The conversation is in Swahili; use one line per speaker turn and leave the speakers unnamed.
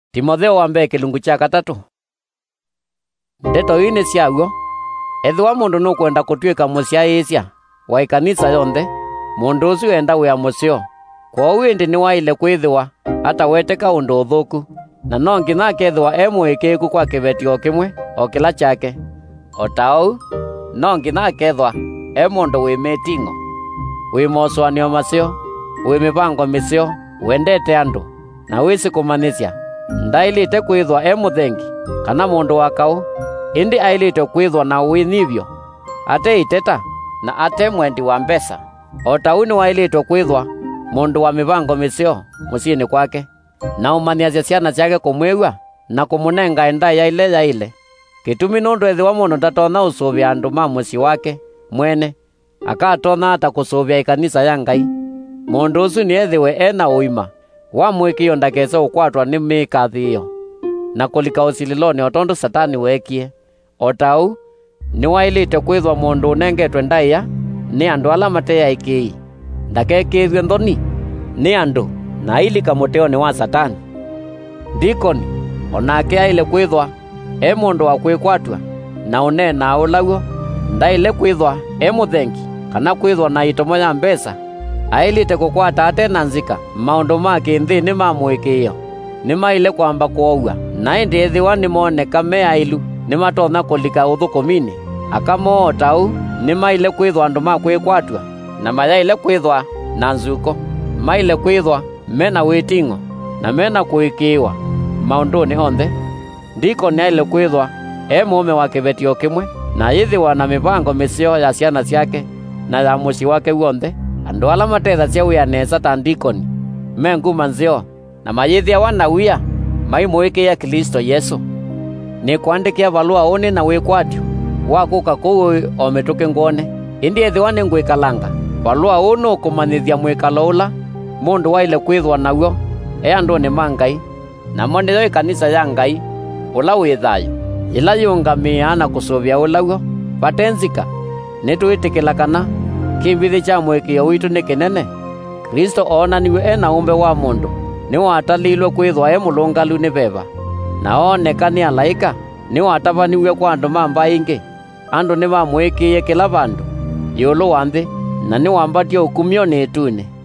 Timotheo wa mbere kilungu cha 3. Ndeto ine ciaguo ethwa mundu no kwenda kutwika musyaisya wa ikanisa yonthe mundu ucio enda wia musyo kwa windi ni waile kwithwa ata weteka undu uthuku na no nginya kethwa mwikiku kwa kibetio kimwe o kila chake o tau no nginya kethwa mundu wi metingo wi moswanio masyo wi mibango misyo wendete andu na wisi kumanisya ndailite kwithwa muthengi kana mundu wa kau indi ailite kwithwa na winivyo ate iteta na ate mwendi wa mbesa o tauni wailite kwithwa mundu wa mibango misyo musini kwake na umaniasya ciana ciake kumwigwa na kumunenga enda yaile kitumi nundu ethwa mundu ndatona usuvia andu ma musi wake mwene akatona ata kusuvia ikanisa ya Ngai mundu ucio ni ethiwe ena uima wa mwikio ndakesa ukwatwa ni mikathi iyo na kulika usililoni o tondu Satani wekie o tau ni wailite kwithwa mundu unengetwe ndaiya ni andu ala mateya ikii ndakekithwe nthoni ni andu na ilika muteo ni wa Satani. Dikoni onake aile kwithwa mundu wa kwikwatwa na unena ulaguo ndaile kwithwa muthengi kana kwithwa na itomo ya mbesa ailite kukwata ate na nzika maundu ma kinthi ni mamwikio ni maile kwamba kuoua na indi ethiwa ni moneka me ailu ni matona kulika uthukumini akamo tau ni maile kwithwa andu ma kwikwatwa na mayaile kwithwa na nzuko maile kwithwa mena witingo na mena kuikiwa maundu ni onthe. Ndiko ni aile kwithwa mume wa kibetio kimwe na yithiwa na mibango misyo ya ciana ciake na ya musi wake wonthe andu ala matetha cia wia nesa ta ndikoni menguma nzio na mayithia wana wia maimwikia Kristo Yesu. Ni kuandikia valua uni na wikwatio wakuka kuu o mituki ngone indi ethiwa ni ngwikalanga valua unu kumanyithia mwikalo ula mundu waile kwithwa naguo andu ni mangai na mondeyo ikanisa ya Ngai ula wi thayu ila yungamia na kusuvia ulaguo patenzika nitwitikila kana kimbithi cha mwikio witu ni kinene. Kristo onaniwe na umbe wa mundu ni watalilwe kwithwa mulungalu ni beba na oneka ni alaika ni watavaniwe kwa andu mamba ingi andu ni bamwikie kila vandu yulu wanthi na ni wambatio ukumio ni tune